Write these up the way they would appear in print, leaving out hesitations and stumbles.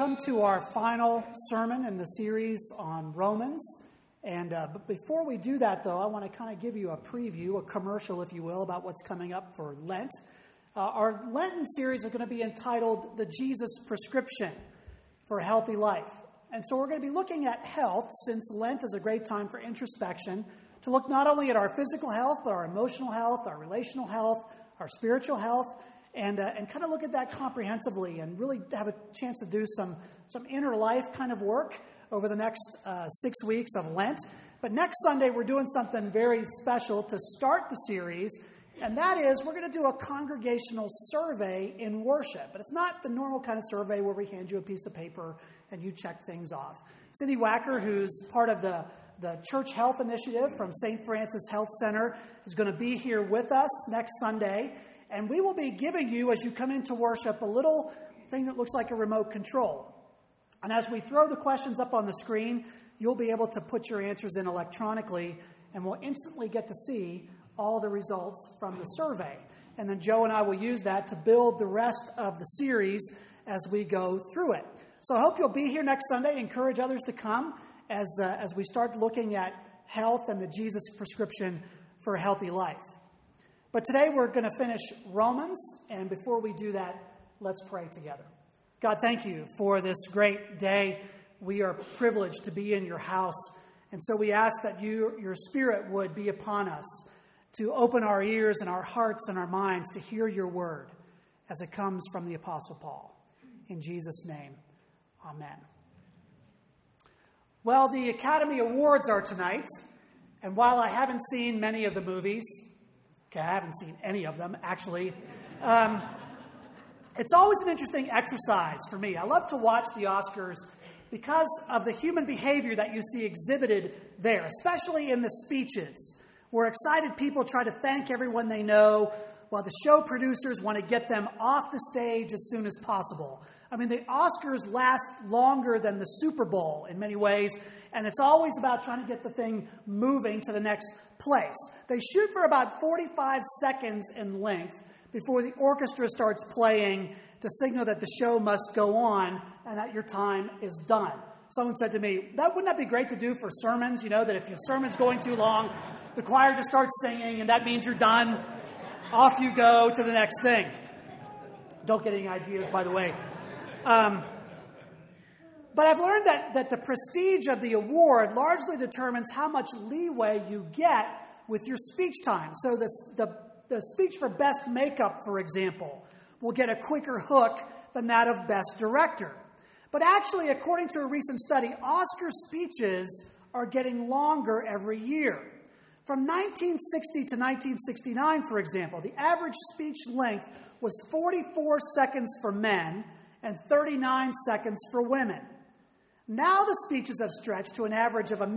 come to our final sermon in the series on Romans. But before we do that, though, I want to kind of give you a preview, a commercial, if you will, about what's coming up for Lent. Our Lenten series is going to be entitled The Jesus Prescription for a Healthy Life. And so we're going to be looking at health, since Lent is a great time for introspection, to look not only at our physical health, but our emotional health, our relational health, our spiritual health, and kind of look at that comprehensively and really have a chance to do some inner life kind of work over the next 6 weeks of Lent. But next Sunday, we're doing something very special to start the series, and that is we're going to do a congregational survey in worship. But it's not the normal kind of survey where we hand you a piece of paper and you check things off. Cindy Wacker, who's part of the Church Health Initiative from St. Francis Health Center, is going to be here with us next Sunday. And we will be giving you, as you come into worship, a little thing that looks like a remote control. And as we throw the questions up on the screen, you'll be able to put your answers in electronically, and we'll instantly get to see all the results from the survey. And then Joe and I will use that to build the rest of the series as we go through it. So I hope you'll be here next Sunday. Encourage others to come as we start looking at health and the Jesus prescription for a healthy life. But today we're going to finish Romans, and before we do that, let's pray together. God, thank you for this great day. We are privileged to be in your house, and so we ask that your Spirit would be upon us to open our ears and our hearts and our minds to hear your word as it comes from the Apostle Paul. In Jesus' name, amen. Well, the Academy Awards are tonight, and while I haven't seen many of the movies, I haven't seen any of them, actually. It's always an interesting exercise for me. I love to watch the Oscars because of the human behavior that you see exhibited there, especially in the speeches, where excited people try to thank everyone they know, while the show producers want to get them off the stage as soon as possible. I mean, the Oscars last longer than the Super Bowl in many ways, and it's always about trying to get the thing moving to the next place. They shoot for about 45 seconds in length before the orchestra starts playing to signal that the show must go on and that your time is done. Someone said to me, wouldn't that be great to do for sermons? You know, that if your sermon's going too long, the choir just starts singing and that means you're done. Off you go to the next thing. Don't get any ideas, by the way. But I've learned that the prestige of the award largely determines how much leeway you get with your speech time. So the speech for Best Makeup, for example, will get a quicker hook than that of Best Director. But actually, according to a recent study, Oscar speeches are getting longer every year. From 1960 to 1969, for example, the average speech length was 44 seconds for men and 39 seconds for women. Now the speeches have stretched to an average of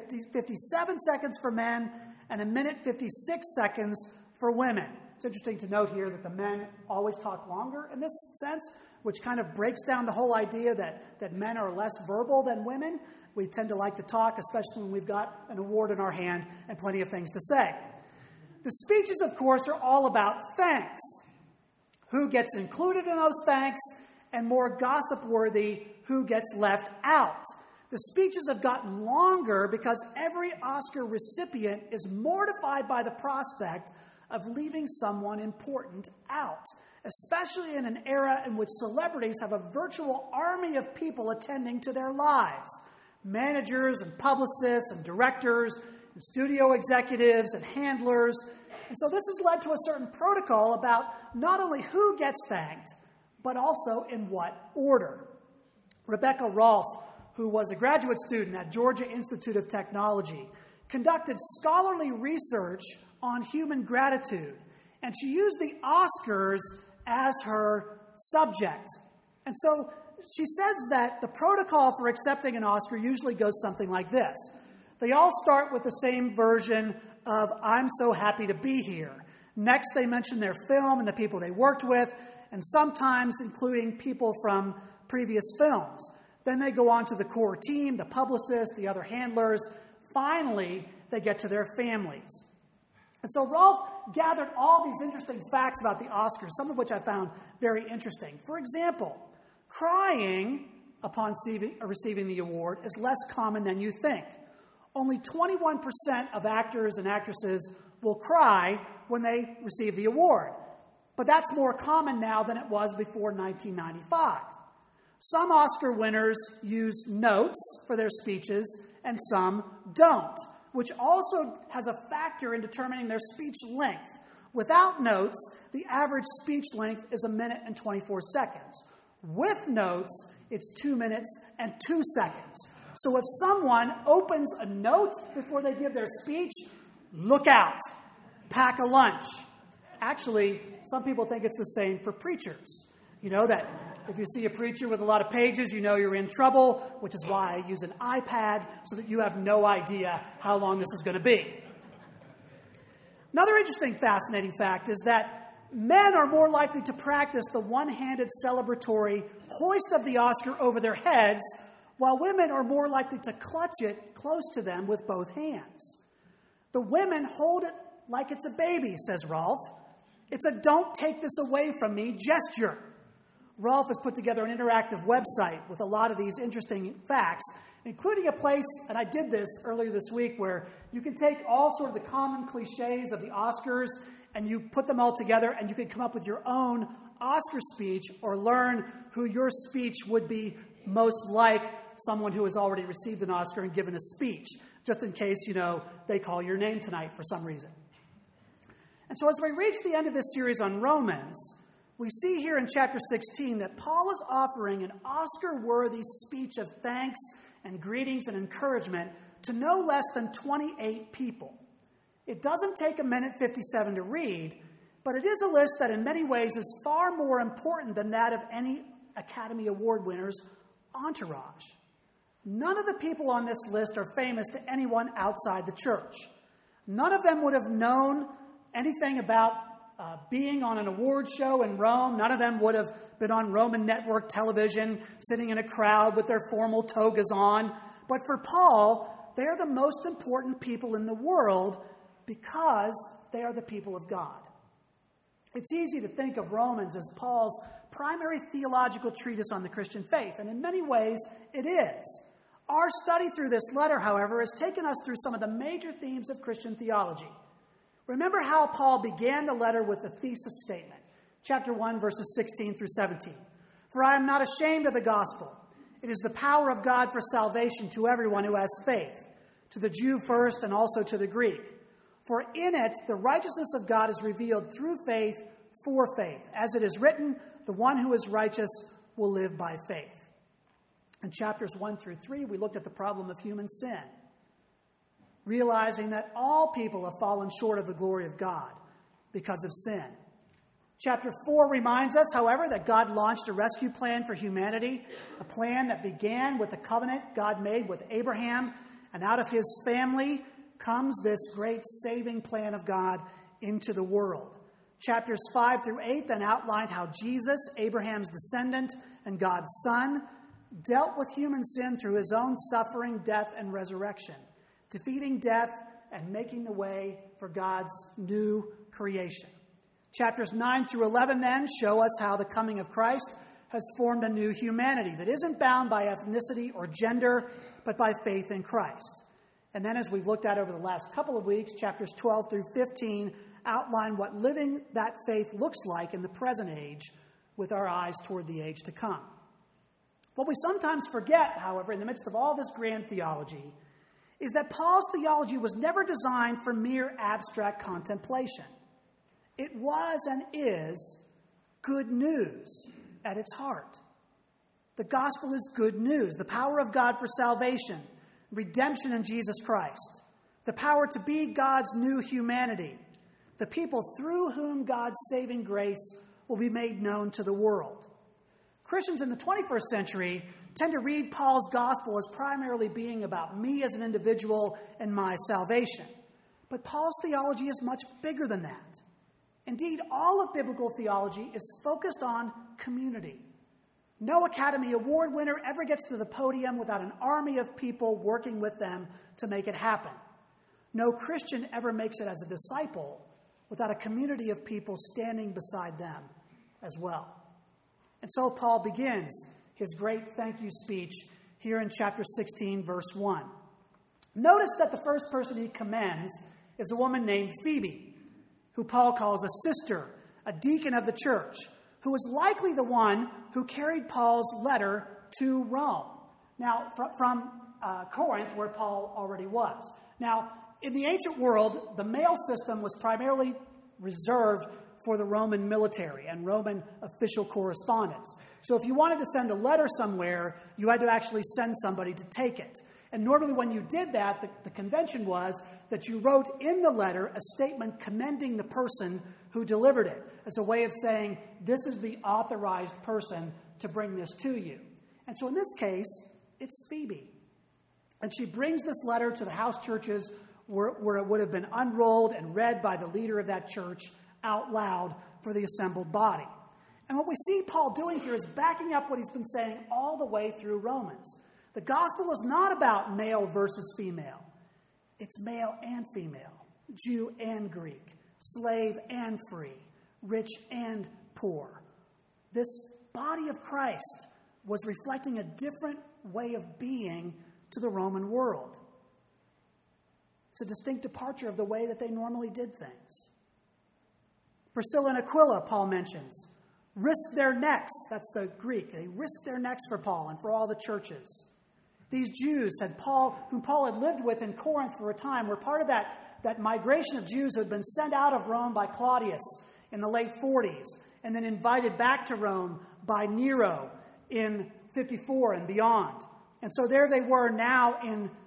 57 seconds for men and 56 seconds for women. It's interesting to note here that the men always talk longer in this sense, which kind of breaks down the whole idea that men are less verbal than women. We tend to like to talk, especially when we've got an award in our hand and plenty of things to say. The speeches, of course, are all about thanks. Who gets included in those thanks? And more gossip-worthy, who gets left out. The speeches have gotten longer because every Oscar recipient is mortified by the prospect of leaving someone important out, especially in an era in which celebrities have a virtual army of people attending to their lives. Managers and publicists and directors and studio executives and handlers. And so this has led to a certain protocol about not only who gets thanked, but also in what order. Rebecca Rolfe, who was a graduate student at Georgia Institute of Technology, conducted scholarly research on human gratitude, and she used the Oscars as her subject. And so she says that the protocol for accepting an Oscar usually goes something like this. They all start with the same version of, "I'm so happy to be here." Next, they mention their film and the people they worked with, and sometimes including people from previous films. Then they go on to the core team, the publicist, the other handlers. Finally, they get to their families. And so Rolfe gathered all these interesting facts about the Oscars, some of which I found very interesting. For example, crying upon receiving the award is less common than you think. Only 21% of actors and actresses will cry when they receive the award. But that's more common now than it was before 1995. Some Oscar winners use notes for their speeches and some don't, which also has a factor in determining their speech length. Without notes, the average speech length is 1 minute and 24 seconds. With notes, it's 2 minutes and 2 seconds. So if someone opens a note before they give their speech, look out. Pack a lunch. Actually, some people think it's the same for preachers. You know that if you see a preacher with a lot of pages, you know you're in trouble, which is why I use an iPad so that you have no idea how long this is going to be. Another interesting, fascinating fact is that men are more likely to practice the one-handed celebratory hoist of the Oscar over their heads, while women are more likely to clutch it close to them with both hands. The women hold it like it's a baby, says Rolf. It's a don't take this away from me gesture. Rolf has put together an interactive website with a lot of these interesting facts, including a place, and I did this earlier this week, where you can take all sort of the common cliches of the Oscars and you put them all together and you can come up with your own Oscar speech or learn who your speech would be most like someone who has already received an Oscar and given a speech, just in case, they call your name tonight for some reason. And so as we reach the end of this series on Romans, we see here in chapter 16 that Paul is offering an Oscar-worthy speech of thanks and greetings and encouragement to no less than 28 people. It doesn't take 1:57 to read, but it is a list that in many ways is far more important than that of any Academy Award winner's entourage. None of the people on this list are famous to anyone outside the church. None of them would have known anything about being on an award show in Rome. None of them would have been on Roman network television, sitting in a crowd with their formal togas on. But for Paul, they are the most important people in the world because they are the people of God. It's easy to think of Romans as Paul's primary theological treatise on the Christian faith, and in many ways it is. Our study through this letter, however, has taken us through some of the major themes of Christian theology. Remember how Paul began the letter with a thesis statement, chapter 1, verses 16 through 17. For I am not ashamed of the gospel. It is the power of God for salvation to everyone who has faith, to the Jew first and also to the Greek. For in it the righteousness of God is revealed through faith for faith. As it is written, the one who is righteous will live by faith. In chapters 1 through 3, we looked at the problem of human sin, realizing that all people have fallen short of the glory of God because of sin. Chapter 4 reminds us, however, that God launched a rescue plan for humanity, a plan that began with the covenant God made with Abraham, and out of his family comes this great saving plan of God into the world. Chapters 5 through 8 then outlined how Jesus, Abraham's descendant and God's son, dealt with human sin through his own suffering, death, and resurrection, defeating death and making the way for God's new creation. Chapters 9 through 11 then show us how the coming of Christ has formed a new humanity that isn't bound by ethnicity or gender, but by faith in Christ. And then, as we've looked at over the last couple of weeks, chapters 12 through 15 outline what living that faith looks like in the present age with our eyes toward the age to come. What we sometimes forget, however, in the midst of all this grand theology, is that Paul's theology was never designed for mere abstract contemplation. It was and is good news at its heart. The gospel is good news, the power of God for salvation, redemption in Jesus Christ, the power to be God's new humanity, the people through whom God's saving grace will be made known to the world. Christians in the 21st century tend to read Paul's gospel as primarily being about me as an individual and my salvation. But Paul's theology is much bigger than that. Indeed, all of biblical theology is focused on community. No Academy Award winner ever gets to the podium without an army of people working with them to make it happen. No Christian ever makes it as a disciple without a community of people standing beside them as well. And so Paul begins his great thank you speech here in chapter 16, verse 1. Notice that the first person he commends is a woman named Phoebe, who Paul calls a sister, a deacon of the church, who was likely the one who carried Paul's letter to Rome. Now, from Corinth, where Paul already was. Now, in the ancient world, the mail system was primarily reserved for the Roman military and Roman official correspondence. So if you wanted to send a letter somewhere, you had to actually send somebody to take it. And normally when you did that, the convention was that you wrote in the letter a statement commending the person who delivered it as a way of saying, this is the authorized person to bring this to you. And so in this case, it's Phoebe. And she brings this letter to the house churches where it would have been unrolled and read by the leader of that church out loud for the assembled body. And what we see Paul doing here is backing up what he's been saying all the way through Romans. The gospel is not about male versus female. It's male and female, Jew and Greek, slave and free, rich and poor. This body of Christ was reflecting a different way of being to the Roman world. It's a distinct departure of the way that they normally did things. Priscilla and Aquila, Paul mentions, risked their necks. That's the Greek. They risked their necks for Paul and for all the churches. These Jews whom Paul had lived with in Corinth for a time, were part of that migration of Jews who had been sent out of Rome by Claudius in the late 40s and then invited back to Rome by Nero in 54 and beyond. And so there they were now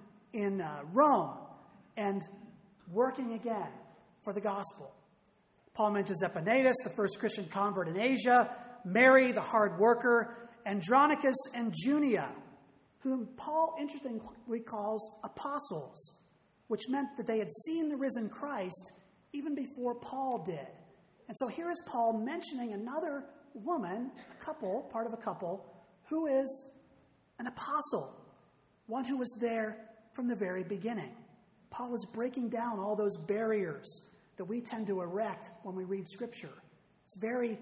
in Rome and working again for the gospel. Paul mentions Epaenetus, the first Christian convert in Asia, Mary, the hard worker, Andronicus and Junia, whom Paul interestingly calls apostles, which meant that they had seen the risen Christ even before Paul did. And so here is Paul mentioning another woman, part of a couple, who is an apostle, one who was there from the very beginning. Paul is breaking down all those barriers that we tend to erect when we read Scripture. It's very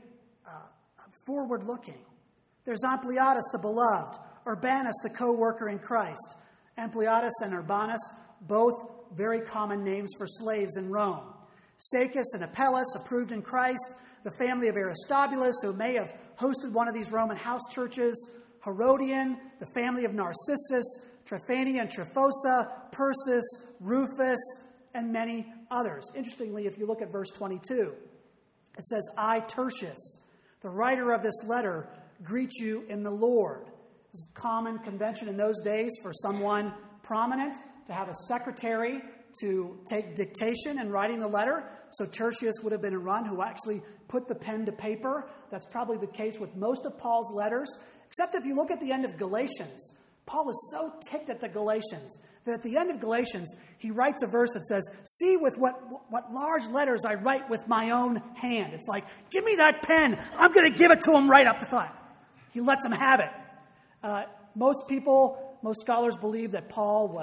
forward-looking. There's Ampliatus, the beloved, Urbanus, the co-worker in Christ. Ampliatus and Urbanus, both very common names for slaves in Rome. Stachys and Apelles, approved in Christ. The family of Aristobulus, who may have hosted one of these Roman house churches. Herodian, the family of Narcissus, Tryphena and Tryphosa, Persis, Rufus, and many others. Interestingly, if you look at verse 22, it says, I, Tertius, the writer of this letter, greet you in the Lord. It was a common convention in those days for someone prominent to have a secretary to take dictation in writing the letter. So Tertius would have been a one who actually put the pen to paper. That's probably the case with most of Paul's letters, except if you look at the end of Galatians. Paul is so ticked at the Galatians that at the end of Galatians, he writes a verse that says, see with what large letters I write with my own hand. It's like, give me that pen. I'm going to give it to him right up the front. He lets them have it. Most scholars believe that Paul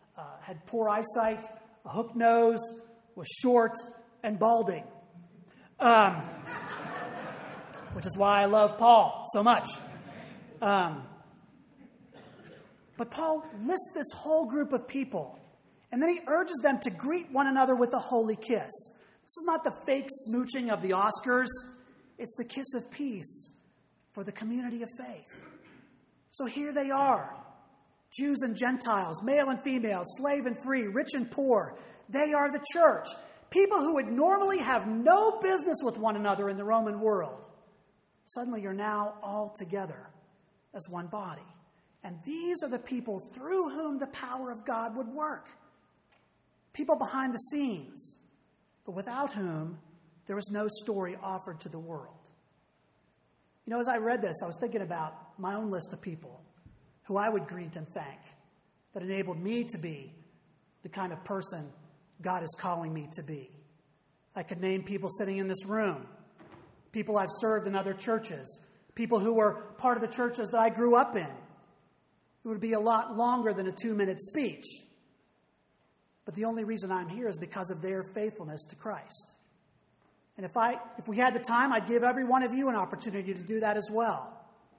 had poor eyesight, a hook nose, was short, and balding. Which is why I love Paul so much. But Paul lists this whole group of people, and then he urges them to greet one another with a holy kiss. This is not the fake smooching of the Oscars. It's the kiss of peace for the community of faith. So here they are, Jews and Gentiles, male and female, slave and free, rich and poor. They are the church. People who would normally have no business with one another in the Roman world suddenly are now all together as one body. And these are the people through whom the power of God would work. People behind the scenes, but without whom there was no story offered to the world. You know, as I read this, I was thinking about my own list of people who I would greet and thank that enabled me to be the kind of person God is calling me to be. I could name people sitting in this room, people I've served in other churches, people who were part of the churches that I grew up in. It would be a lot longer than a 2-minute speech. But the only reason I'm here is because of their faithfulness to Christ. And if we had the time, I'd give every one of you an opportunity to do that as well.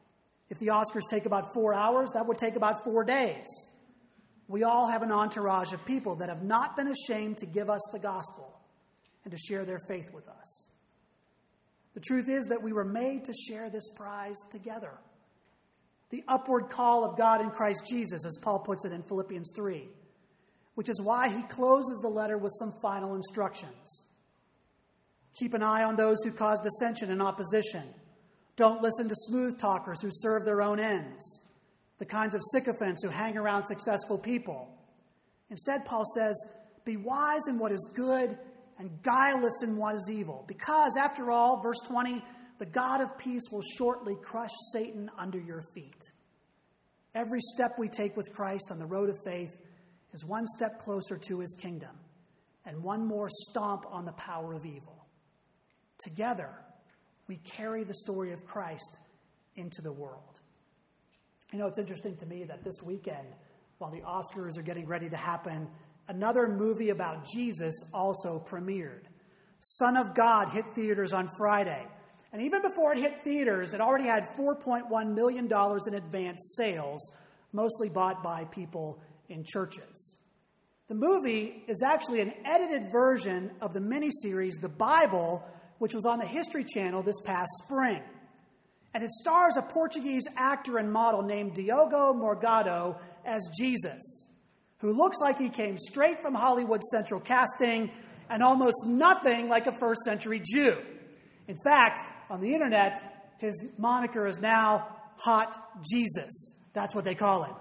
If the Oscars take about 4 hours, that would take about 4 days. We all have an entourage of people that have not been ashamed to give us the gospel and to share their faith with us. The truth is that we were made to share this prize together. The upward call of God in Christ Jesus, as Paul puts it in Philippians 3, which is why he closes the letter with some final instructions. Keep an eye on those who cause dissension and opposition. Don't listen to smooth talkers who serve their own ends, the kinds of sycophants who hang around successful people. Instead, Paul says, be wise in what is good and guileless in what is evil. Because, after all, verse 20, the God of peace will shortly crush Satan under your feet. Every step we take with Christ on the road of faith is one step closer to his kingdom and one more stomp on the power of evil. Together, we carry the story of Christ into the world. You know, it's interesting to me that this weekend, while the Oscars are getting ready to happen, another movie about Jesus also premiered. Son of God hit theaters on Friday. And even before it hit theaters, it already had $4.1 million in advance sales, mostly bought by people in churches. The movie is actually an edited version of the miniseries The Bible, which was on the History Channel this past spring. And it stars a Portuguese actor and model named Diogo Morgado as Jesus, who looks like he came straight from Hollywood's central casting and almost nothing like a first century Jew. In fact, on the internet, his moniker is now Hot Jesus. That's what they call him.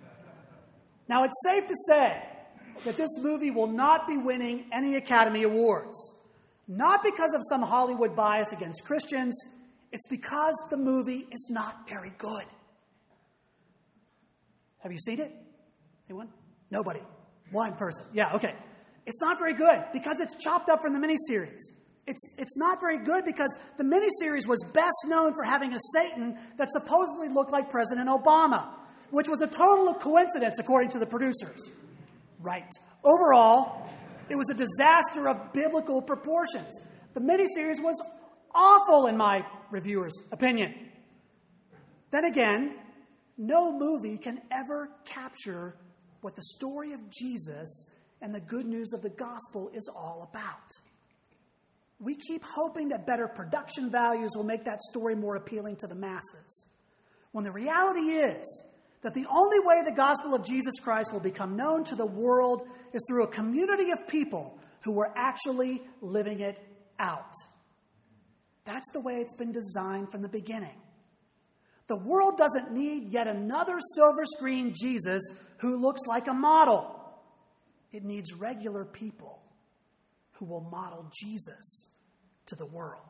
Now, it's safe to say that this movie will not be winning any Academy Awards. Not because of some Hollywood bias against Christians. It's because the movie is not very good. Have you seen it? Anyone? Nobody. One person. Yeah, okay. It's not very good because it's chopped up from the miniseries. It's not very good because the miniseries was best known for having a Satan that supposedly looked like President Obama, which was a total coincidence according to the producers. Right. Overall, it was a disaster of biblical proportions. The miniseries was awful in my reviewer's opinion. Then again, no movie can ever capture what the story of Jesus and the good news of the gospel is all about. We keep hoping that better production values will make that story more appealing to the masses, when the reality is that the only way the gospel of Jesus Christ will become known to the world is through a community of people who are actually living it out. That's the way it's been designed from the beginning. The world doesn't need yet another silver screen Jesus who looks like a model. It needs regular people who will model Jesus to the world.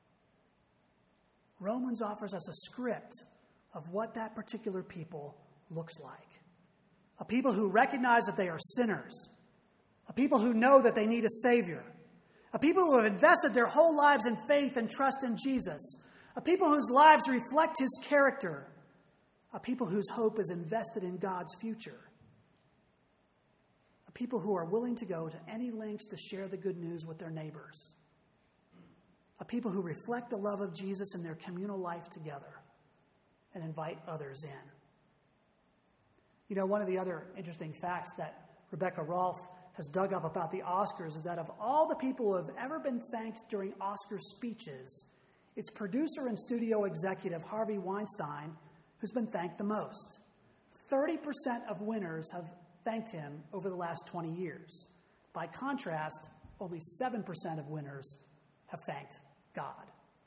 Romans offers us a script of what that particular people looks like. A people who recognize that they are sinners. A people who know that they need a Savior. A people who have invested their whole lives in faith and trust in Jesus. A people whose lives reflect his character. A people whose hope is invested in God's future. A people who are willing to go to any lengths to share the good news with their neighbors. A people who reflect the love of Jesus in their communal life together and invite others in. You know, one of the other interesting facts that Rebecca Rolfe has dug up about the Oscars is that of all the people who have ever been thanked during Oscar speeches, it's producer and studio executive Harvey Weinstein who's been thanked the most. 30% of winners have thanked him over the last 20 years. By contrast, only 7% of winners have thanked God.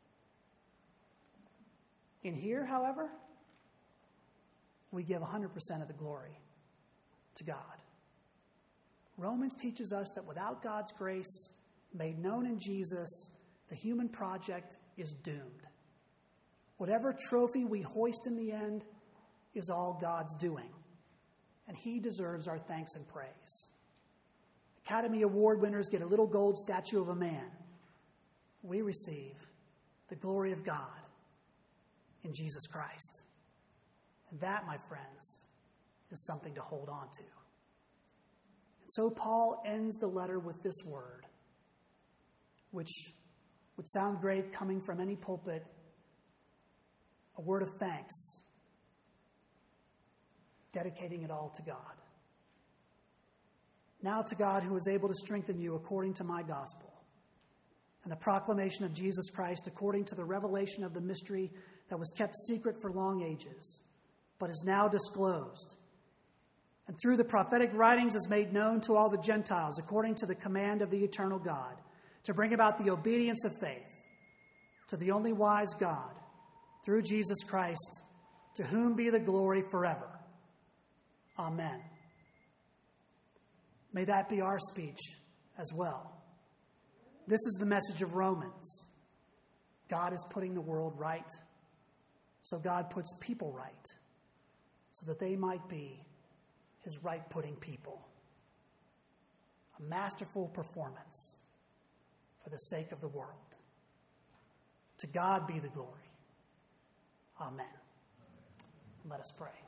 In here, however, we give 100% of the glory to God. Romans teaches us that without God's grace made known in Jesus, the human project is doomed. Whatever trophy we hoist in the end is all God's doing, and he deserves our thanks and praise. Academy Award winners get a little gold statue of a man. We receive the glory of God in Jesus Christ. And that, my friends, is something to hold on to. And so Paul ends the letter with this word, which would sound great coming from any pulpit, a word of thanks dedicating it all to God. Now to God, who is able to strengthen you according to my gospel and the proclamation of Jesus Christ according to the revelation of the mystery that was kept secret for long ages, but is now disclosed, and through the prophetic writings is made known to all the Gentiles according to the command of the eternal God, to bring about the obedience of faith to the only wise God, through Jesus Christ, to whom be the glory forever. Amen. May that be our speech as well. This is the message of Romans. God is putting the world right, so God puts people right, so that they might be his right-putting people. A masterful performance for the sake of the world. To God be the glory. Amen. Let us pray.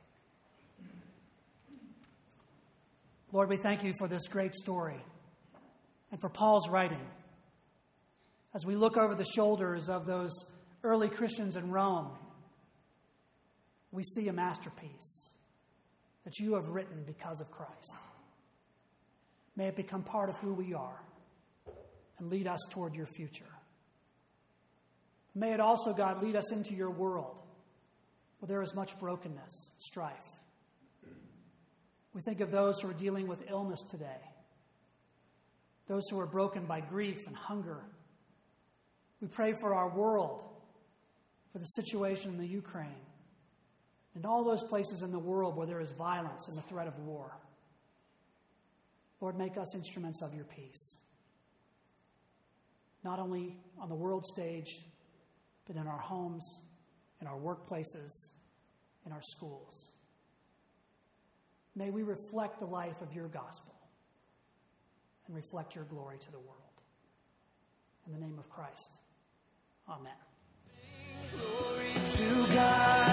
Lord, we thank you for this great story and for Paul's writing. As we look over the shoulders of those early Christians in Rome, we see a masterpiece that you have written because of Christ. May it become part of who we are and lead us toward your future. May it also, God, lead us into your world where there is much brokenness, strife. We think of those who are dealing with illness today, those who are broken by grief and hunger. We pray for our world, for the situation in the Ukraine, and all those places in the world where there is violence and the threat of war. Lord, make us instruments of your peace, not only on the world stage, but in our homes, in our workplaces, in our schools. May we reflect the life of your gospel and reflect your glory to the world. In the name of Christ, amen. Glory to God.